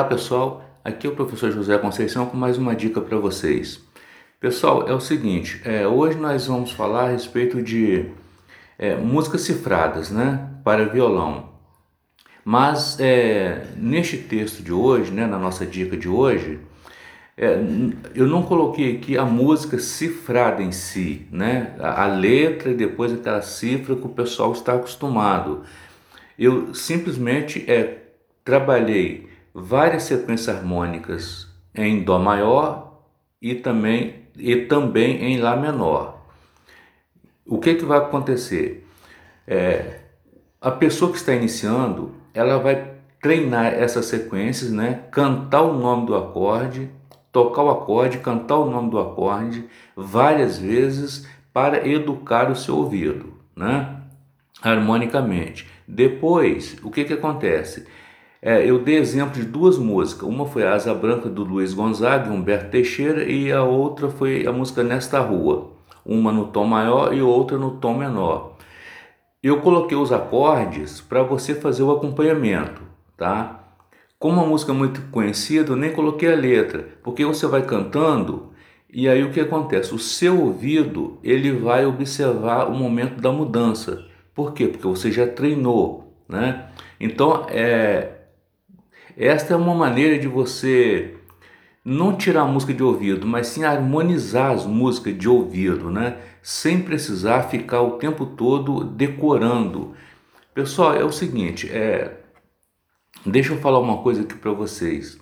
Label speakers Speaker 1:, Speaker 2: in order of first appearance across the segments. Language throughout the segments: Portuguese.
Speaker 1: pessoal, aqui é o professor José Conceição com mais uma dica para vocês. Pessoal, é o seguinte, hoje nós vamos falar a respeito de músicas cifradas, né, para violão. Mas neste texto de hoje, né, na nossa dica de hoje, eu não coloquei aqui a música cifrada em si, né, a letra e depois aquela cifra que o pessoal está acostumado. Eu simplesmente trabalhei várias sequências harmônicas em Dó maior e também em Lá menor. O que vai acontecer? A pessoa que está iniciando, ela vai treinar essas sequências, né? Cantar o nome do acorde, tocar o acorde, cantar o nome do acorde várias vezes para educar o seu ouvido, né? Harmonicamente. Depois, o que acontece? Eu dei exemplo de duas músicas. Uma foi a Asa Branca do Luiz Gonzaga, Humberto Teixeira, e a outra foi a música Nesta Rua. Uma no tom maior e outra no tom menor. Eu coloquei os acordes para você fazer o acompanhamento, tá? Como a música é muito conhecida, eu nem coloquei a letra, porque você vai cantando e aí o que acontece? O seu ouvido, ele vai observar o momento da mudança. Por quê? Porque você já treinou, né? Então, esta é uma maneira de você não tirar a música de ouvido, mas sim harmonizar as músicas de ouvido, né? Sem precisar ficar o tempo todo decorando. Pessoal, é o seguinte, deixa eu falar uma coisa aqui para vocês.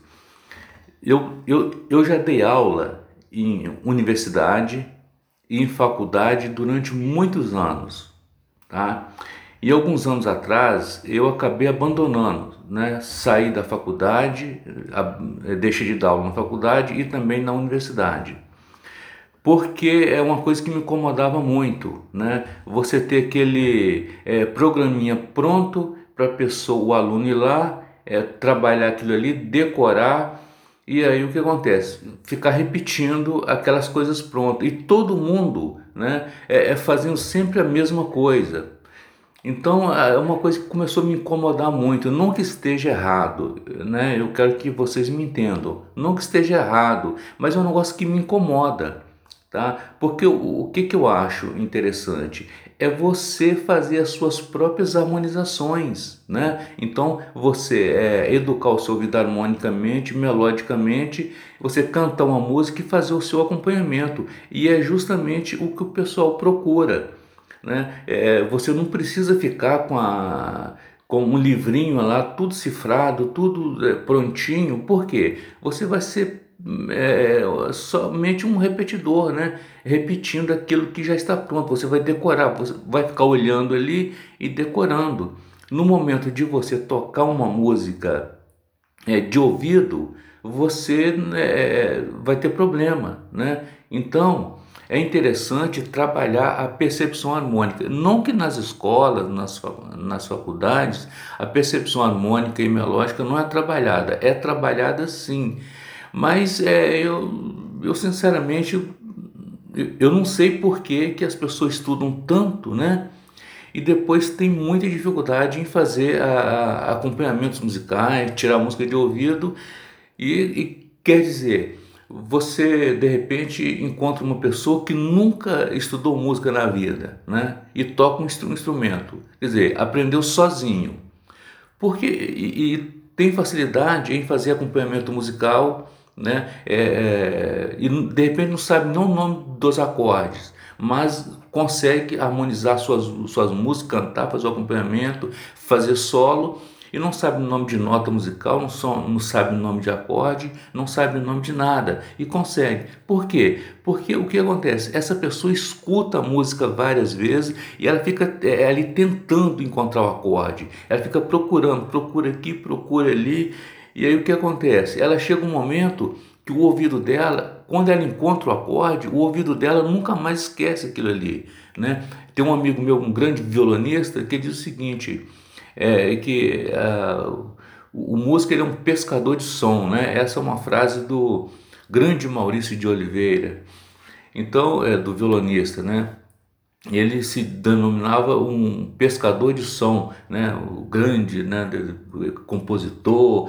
Speaker 1: Eu já dei aula em universidade e em faculdade durante muitos anos, tá? E alguns anos atrás eu acabei abandonando, né? Saí da faculdade, deixei de dar aula na faculdade e também na universidade. Porque é uma coisa que me incomodava muito, né? Você ter aquele programinha pronto para a pessoa, o aluno ir lá, trabalhar aquilo ali, decorar, e aí o que acontece? Ficar repetindo aquelas coisas prontas. E todo mundo, né, fazendo sempre a mesma coisa. Então é uma coisa que começou a me incomodar muito. Não que esteja errado, né? Eu quero que vocês me entendam. Não que esteja errado, mas é um negócio que me incomoda, tá? Porque o que eu acho interessante é você fazer as suas próprias harmonizações, né? Então você educar o seu ouvido harmonicamente, melodicamente, você cantar uma música e fazer o seu acompanhamento. E é justamente o que o pessoal procura, né? Você não precisa ficar com um livrinho lá, tudo cifrado, tudo prontinho. Por quê? Você vai ser somente um repetidor, né? Repetindo aquilo que já está pronto. Você vai decorar, você vai ficar olhando ali e decorando. No momento de você tocar uma música de ouvido, você vai ter problema, né? Então é interessante trabalhar a percepção harmônica. Não que nas escolas, nas faculdades, a percepção harmônica e melódica não é trabalhada sim. Mas eu sinceramente eu não sei por que as pessoas estudam tanto, né? E depois tem muita dificuldade em fazer acompanhamentos musicais, tirar música de ouvido e quer dizer, você de repente encontra uma pessoa que nunca estudou música na vida, né? E toca um instrumento, quer dizer, aprendeu sozinho, porque e tem facilidade em fazer acompanhamento musical, né? E de repente não sabe nem o nome dos acordes, mas consegue harmonizar suas músicas, cantar, fazer o acompanhamento, fazer solo, e não sabe o nome de nota musical, não sabe o nome de acorde, não sabe o nome de nada, e consegue. Por quê? Porque o que acontece? Essa pessoa escuta a música várias vezes e ela fica ali tentando encontrar o acorde, ela fica procurando, procura aqui, procura ali, e aí o que acontece? Ela chega um momento que o ouvido dela, quando ela encontra o acorde, o ouvido dela nunca mais esquece aquilo ali, né? Tem um amigo meu, um grande violonista, que diz o seguinte, que o músico ele é um pescador de som, né? Essa é uma frase do grande Maurício de Oliveira, então do violonista, né? Ele se denominava um pescador de som, né? O grande, né, compositor.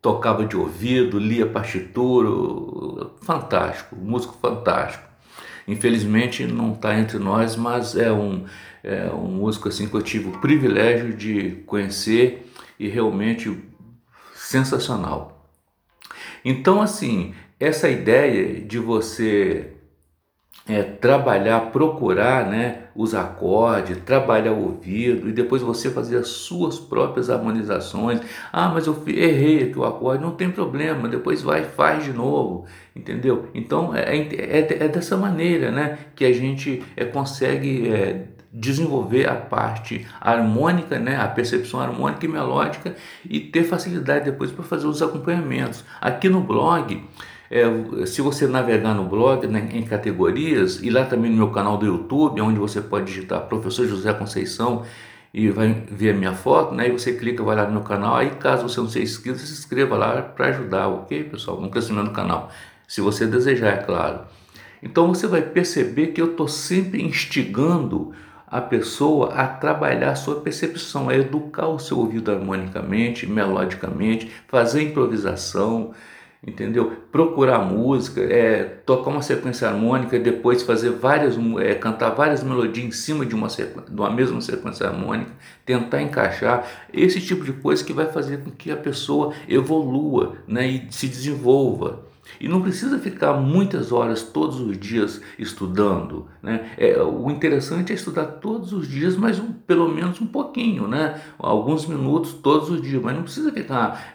Speaker 1: tocava de ouvido, lia partitura, fantástico, músico fantástico. Infelizmente não está entre nós, mas é um músico assim que eu tive o privilégio de conhecer e realmente sensacional. Então assim, essa ideia de você trabalhar, procurar, né, os acordes, trabalhar o ouvido e depois você fazer as suas próprias harmonizações. Ah, mas eu errei aqui o acorde, não tem problema, depois vai e faz de novo, entendeu? Então é dessa maneira, né, que a gente consegue desenvolver a parte harmônica, né, a percepção harmônica e melódica e ter facilidade depois para fazer os acompanhamentos. Aqui no blog, se você navegar no blog, né, em categorias, e lá também no meu canal do YouTube, onde você pode digitar Professor José Conceição e vai ver a minha foto, né, e você clica, vai lá no meu canal, aí caso você não seja inscrito, se inscreva lá para ajudar, ok, pessoal, no crescimento do canal, se você desejar, é claro. Então você vai perceber que eu estou sempre instigando a pessoa a trabalhar a sua percepção, a educar o seu ouvido harmonicamente, melodicamente, fazer improvisação, entendeu? Procurar música, tocar uma sequência harmônica, depois fazer cantar várias melodias em cima de uma mesma sequência harmônica, tentar encaixar esse tipo de coisa que vai fazer com que a pessoa evolua, né, e se desenvolva. E não precisa ficar muitas horas todos os dias estudando, né? O interessante é estudar todos os dias, mas pelo menos um pouquinho, né? Alguns minutos todos os dias, mas não precisa ficar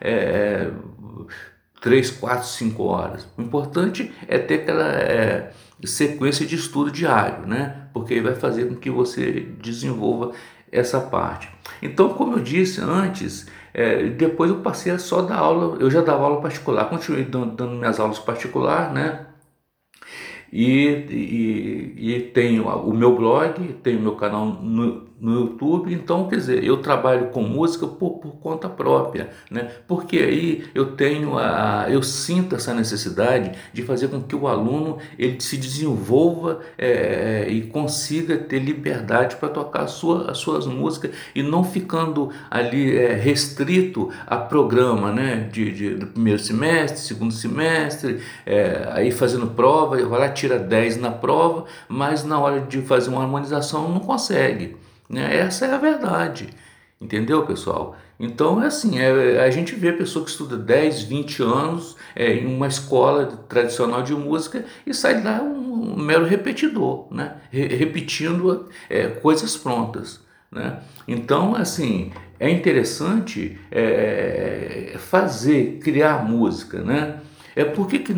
Speaker 1: 3, 4, 5 horas. O importante é ter aquela sequência de estudo diário, né? Porque aí vai fazer com que você desenvolva essa parte. Então, como eu disse antes, depois eu passei a só dar aula, eu já dava aula particular, continuei dando minhas aulas particulares, né? E tenho o meu blog, tenho o meu canal no YouTube. Então, quer dizer, eu trabalho com música por conta própria, né? Porque aí eu sinto essa necessidade de fazer com que o aluno ele se desenvolva e consiga ter liberdade para tocar as suas músicas e não ficando ali restrito a programa, né? Do primeiro semestre, segundo semestre, aí fazendo prova, vai lá, tira 10 na prova, mas na hora de fazer uma harmonização não consegue, né? Essa é a verdade, entendeu, pessoal? Então é assim, a gente vê pessoa que estuda 10, 20 anos em uma escola tradicional de música e sai lá um mero repetidor, né? Repetindo coisas prontas, né? Então, assim, é interessante criar música, né? Por que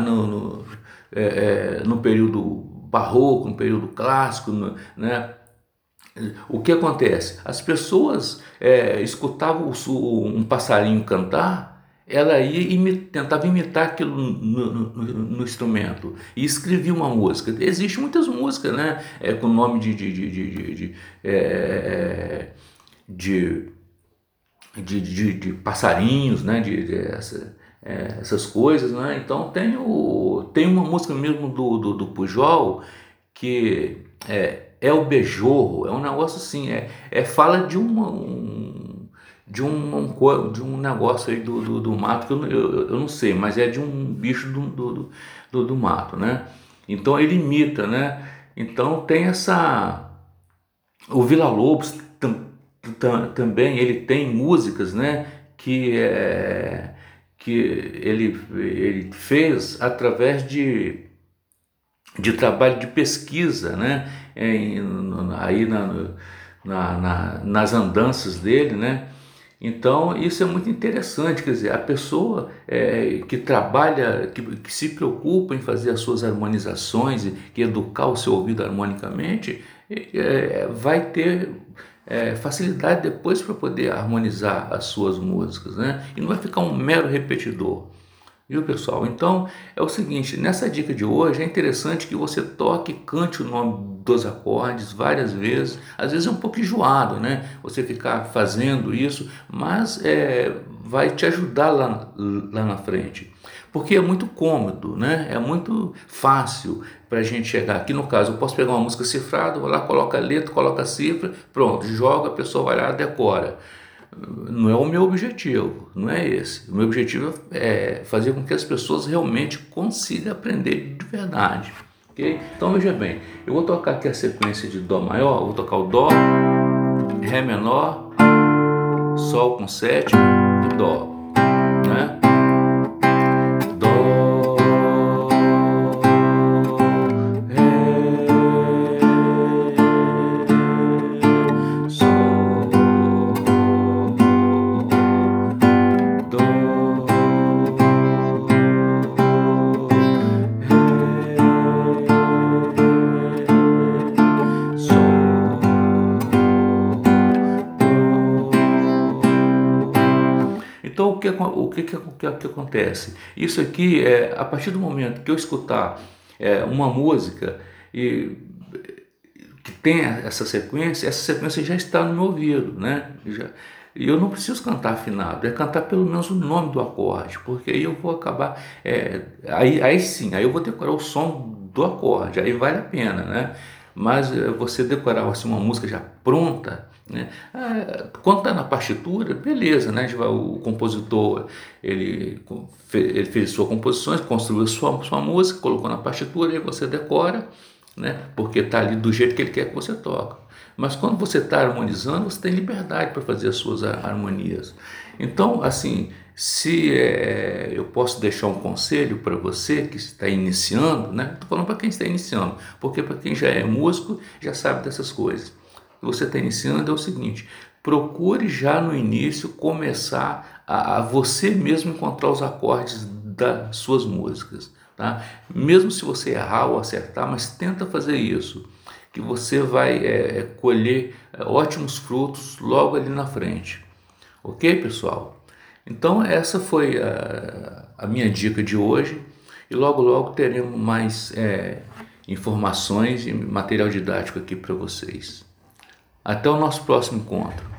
Speaker 1: no período barroco, no período clássico, né? O que acontece? As pessoas escutavam um passarinho cantar, ela ia tentava imitar aquilo no instrumento e escrevia uma música. Existem muitas músicas, né? Com nome de, de passarinhos, né? Essas coisas, né? Então tem uma música mesmo do Pujol que é o Bejorro, é um negócio assim, fala de um negócio aí do mato que eu não sei, mas é de um bicho do mato, né? Então ele imita, né? Então tem o Villa-Lobos também ele tem músicas, né? Que ele fez através de trabalho de pesquisa, né? Aí nas andanças dele, né? Então isso é muito interessante, quer dizer, a pessoa que trabalha, que se preocupa em fazer as suas harmonizações e que educar o seu ouvido harmonicamente, vai ter facilidade depois para poder harmonizar as suas músicas, né? E não vai ficar um mero repetidor. Viu, pessoal? Então é o seguinte, nessa dica de hoje é interessante que você toque e cante o nome dos acordes várias vezes. Às vezes é um pouco enjoado, né? Você ficar fazendo isso, mas vai te ajudar lá na frente. Porque é muito cômodo, né? É muito fácil para a gente chegar. Aqui no caso, eu posso pegar uma música cifrada, vou lá, coloca a letra, coloca a cifra, pronto, joga, a pessoa vai lá, decora. não é o meu objetivo, não é esse. O meu objetivo é fazer com que as pessoas realmente consigam aprender de verdade. Okay? Então veja bem, eu vou tocar aqui a sequência de Dó maior, vou tocar o Dó, Ré menor, Sol com sétima e Dó, né? Dó, Ré, Sol, Dó, Ré, Sol, então o que acontece? Isso aqui é a partir do momento que eu escutar uma música e que tem essa sequência já está no meu ouvido, né? E eu não preciso cantar afinado, é cantar pelo menos o nome do acorde, porque aí eu vou acabar, aí sim, aí eu vou decorar o som do acorde, aí vale a pena, né? Mas você decorar assim, uma música já pronta, né? Quando está na partitura, beleza, né? O compositor ele fez suas composições, construiu sua música, colocou na partitura e você decora, né? Porque está ali do jeito que ele quer que você toque. Mas quando você está harmonizando, você tem liberdade para fazer as suas harmonias. Então, assim, se eu posso deixar um conselho para você que está iniciando, né? Estou falando para quem está iniciando, porque para quem já é músico, já sabe dessas coisas. Você está iniciando é o seguinte: procure já no início começar a você mesmo encontrar os acordes das suas músicas, tá? Mesmo se você errar ou acertar, mas tenta fazer isso, que você vai colher ótimos frutos logo ali na frente. Ok, pessoal? Então essa foi a minha dica de hoje e logo logo teremos mais informações e material didático aqui para vocês. Até o nosso próximo encontro.